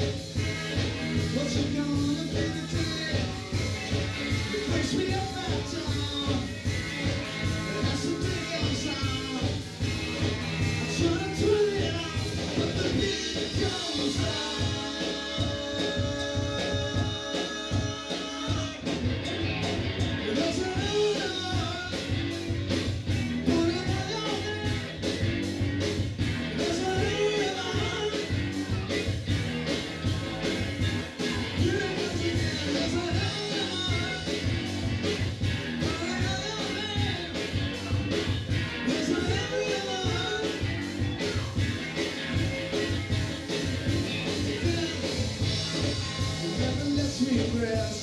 What's it gonna be today? It wakes me up at dawn. And that's the day goes on. I try to turn it off, but the beat goes on. It doesn't matter. Put it on your head. It doesn't matter. You ain't got to get it. It doesn't matter. Never lets me rest.